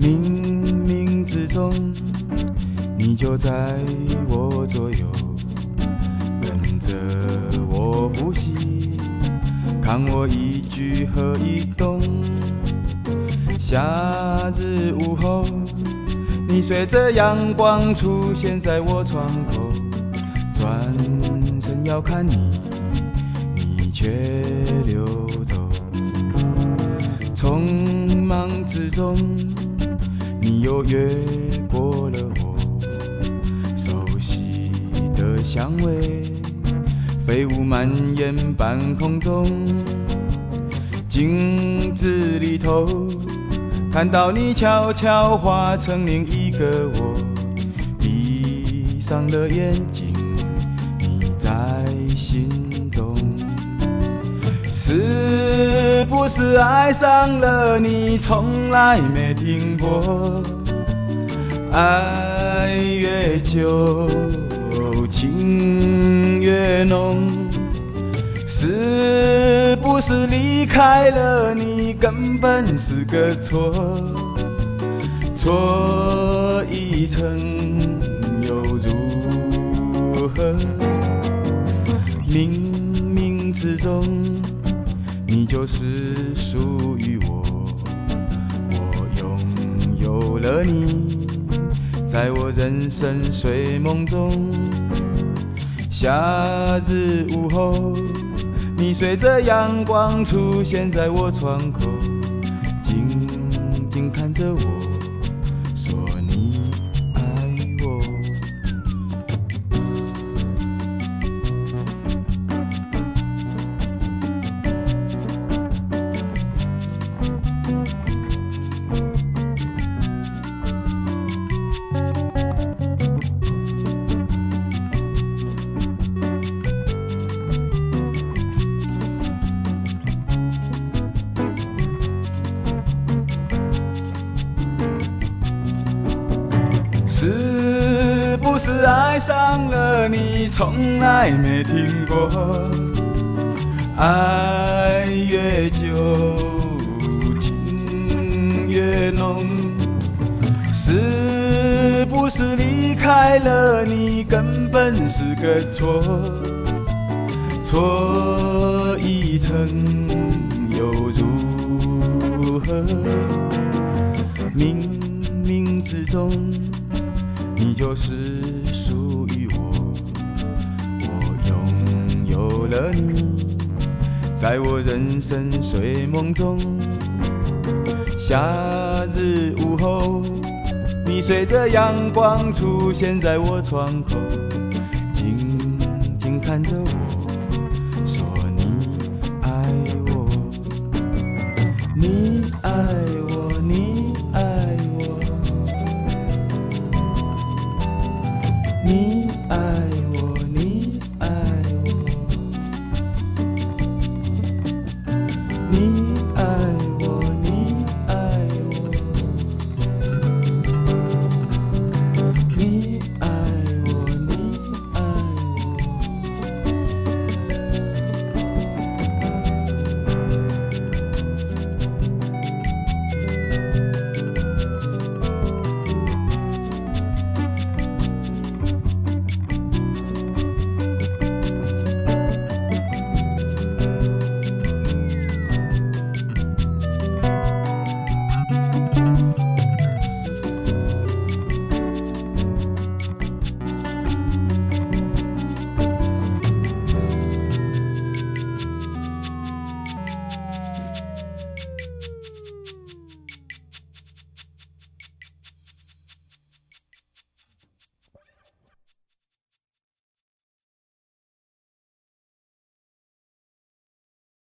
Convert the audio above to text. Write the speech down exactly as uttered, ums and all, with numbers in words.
冥冥之中，你就在我左右，跟着我呼吸，看我一举和一动。夏日午后，你随着阳光出现在我窗口，转身要看你，你却溜走。匆忙之中，你又越过了我，熟悉的香味，飞舞蔓延半空中。镜子里头，看到你悄悄化成另一个我，闭上了眼睛，你在心中。是不是爱上了你，从来没停过？爱越久，情越浓。是不是离开了你，根本是个错？错一层又如何？冥冥之中，你就是属于我，我拥有了你，在我人生睡梦中。夏日午后，你随着阳光出现在我窗口，静静看着我，说你爱我。是不是爱上了你，从来没停过？爱越久，情越浓。是不是离开了你，根本是个错？错一层又如何？冥冥之中，你就是属于我，我拥有了你，在我人生睡梦中。夏日午后，你随着阳光出现在我窗口，静静看着我，说你爱我，你爱我，你爱我，你爱